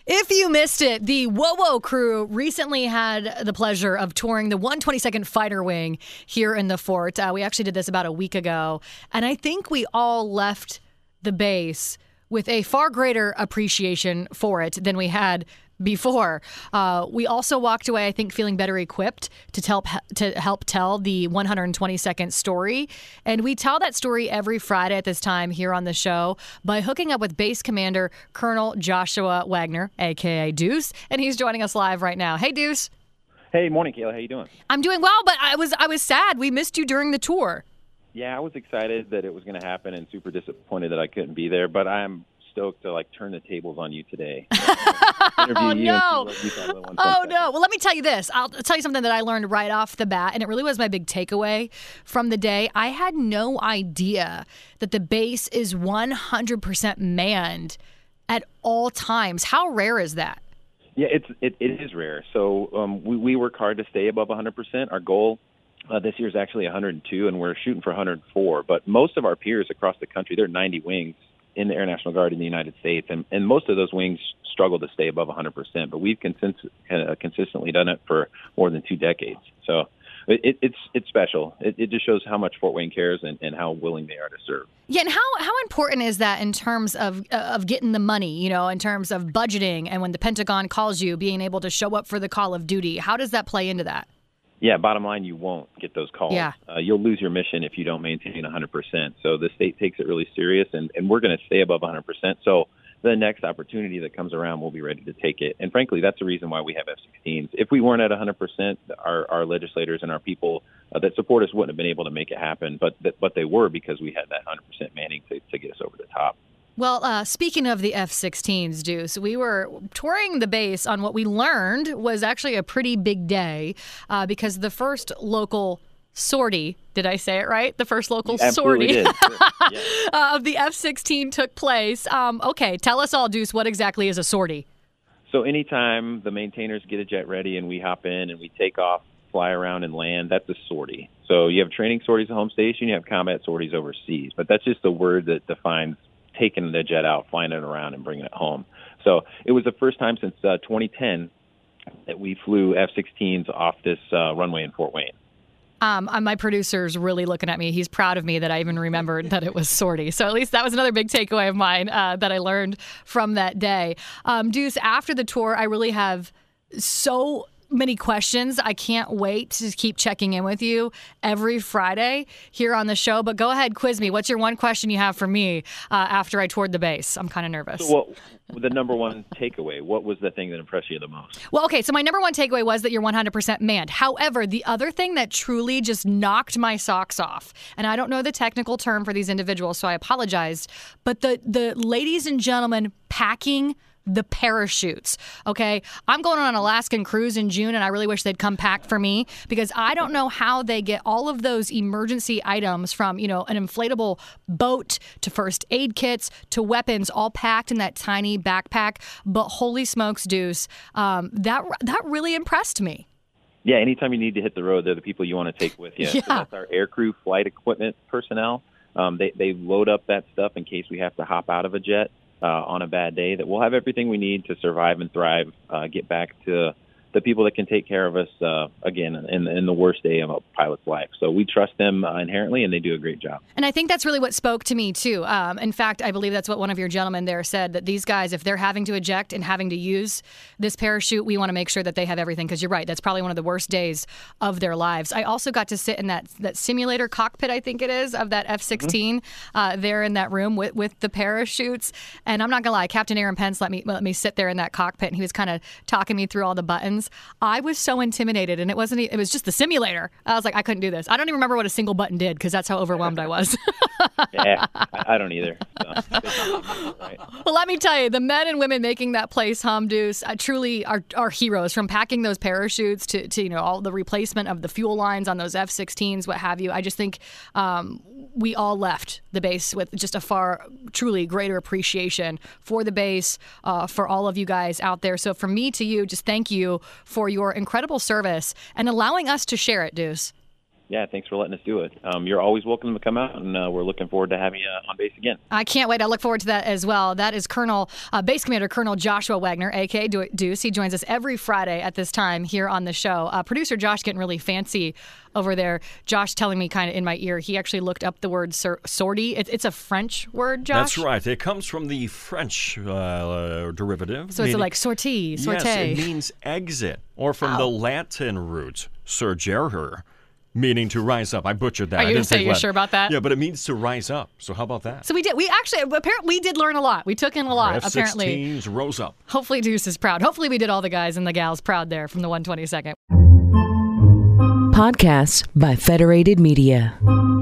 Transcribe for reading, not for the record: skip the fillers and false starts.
If you missed it, the WoWo crew recently had the pleasure of touring the 122nd Fighter Wing here in the fort. We actually did this about a week ago, and I think we all left the base with a far greater appreciation for it than we had before. We also walked away, I think, feeling better equipped to help tell the 122nd story. And we tell that story every Friday at this time here on the show by hooking up with Base Commander Colonel Joshua Wagner, a.k.a. Deuce. And he's joining us live right now. Hey, Deuce. Hey, morning, Kayla. How you doing? I'm doing well, but I was sad. We missed you during the tour. Yeah, I was excited that it was going to happen and super disappointed that I couldn't be there, but I'm stoked to turn the tables on you today. Oh, no. Oh, no. Well, let me tell you this. I'll tell you something that I learned right off the bat, and it really was my big takeaway from the day. I had no idea that the base is 100% manned at all times. How rare is that? Yeah, it is rare. So we work hard to stay above 100%. Our goal this year is actually 102, and we're shooting for 104. But most of our peers across the country, there are 90 wings in the Air National Guard in the United States, and most of those wings struggle to stay above 100%, but we've consistently done it for more than 2 decades. So it's special. It just shows how much Fort Wayne cares and how willing they are to serve. Yeah, and how important is that in terms of getting the money, in terms of budgeting, and when the Pentagon calls you, being able to show up for the call of duty? How does that play into that? Yeah, bottom line, you won't get those calls. Yeah. You'll lose your mission if you don't maintain 100%. So the state takes it really serious, and we're going to stay above 100%. So the next opportunity that comes around, we'll be ready to take it. And frankly, that's the reason why we have F-16s. If we weren't at 100%, our legislators and our people that support us wouldn't have been able to make it happen. But they were, because we had that 100% manning to get us over the top. Well, speaking of the F-16s, Deuce, we were touring the base on what we learned was actually a pretty big day because the first local sortie, did I say it right? The first local sortie did. Yeah. Of the F-16 took place. Okay, tell us all, Deuce, what exactly is a sortie? So anytime the maintainers get a jet ready and we hop in and we take off, fly around and land, that's a sortie. So you have training sorties at home station, you have combat sorties overseas, but that's just a word that defines taking the jet out, flying it around, and bringing it home. So it was the first time since 2010 that we flew F-16s off this runway in Fort Wayne. My producer's really looking at me. He's proud of me that I even remembered that it was sortie. So at least that was another big takeaway of mine that I learned from that day. Deuce, after the tour, I really have so many questions. I can't wait to keep checking in with you every Friday here on the show. But go ahead, quiz me. What's your one question you have for me after I toured the base? I'm kind of nervous. So the number one takeaway, what was the thing that impressed you the most? Well, okay, so my number one takeaway was that you're 100% manned. However, the other thing that truly just knocked my socks off, and I don't know the technical term for these individuals, so I apologize, but the ladies and gentlemen packing the parachutes, okay? I'm going on an Alaskan cruise in June, and I really wish they'd come packed for me because I don't know how they get all of those emergency items from, an inflatable boat to first aid kits to weapons all packed in that tiny backpack. But holy smokes, Deuce, that really impressed me. Yeah, anytime you need to hit the road, they're the people you want to take with you. Yeah. So that's our aircrew flight equipment personnel. They load up that stuff in case we have to hop out of a jet on a bad day, that we'll have everything we need to survive and thrive, get back to the people that can take care of us, again, in the worst day of a pilot's life. So we trust them inherently, and they do a great job. And I think that's really what spoke to me, too. In fact, I believe that's what one of your gentlemen there said, that these guys, if they're having to eject and having to use this parachute, we want to make sure that they have everything, because you're right, that's probably one of the worst days of their lives. I also got to sit in that simulator cockpit, I think it is, of that F-16 there in that room with the parachutes. And I'm not going to lie, Captain Aaron Pence let me sit there in that cockpit, and he was kind of talking me through all the buttons. I was so intimidated, and it was just the simulator. I was like, I couldn't do this. I don't even remember what a single button did because that's how overwhelmed I was. Yeah, I don't either. So. Right. Well, let me tell you, the men and women making that place hum, Deuce, truly are heroes. From packing those parachutes to all the replacement of the fuel lines on those F-16s, what have you. I just think we all left the base with just a far, truly greater appreciation for the base, for all of you guys out there. So from me to you, just thank you for your incredible service and allowing us to share it, Deuce. Yeah, thanks for letting us do it. You're always welcome to come out, and we're looking forward to having you on base again. I can't wait. I look forward to that as well. That is Base Commander Colonel Joshua Wagner, a.k.a. Deuce. He joins us every Friday at this time here on the show. Producer Josh getting really fancy over there. Josh telling me kind of in my ear, he actually looked up the word sortie. It's a French word, Josh? That's right. It comes from the French derivative. So it's like sortie, saute. Yes, it means exit, or from the Latin root, surgere, meaning to rise up. I butchered that. Are you going to say you're sure about that? Yeah, but it means to rise up. So how about that? So we did. Apparently we did learn a lot. We took in a lot, apparently. F-16s rose up. Hopefully Deuce is proud. Hopefully we did all the guys and the gals proud there from the 122nd. Podcasts by Federated Media.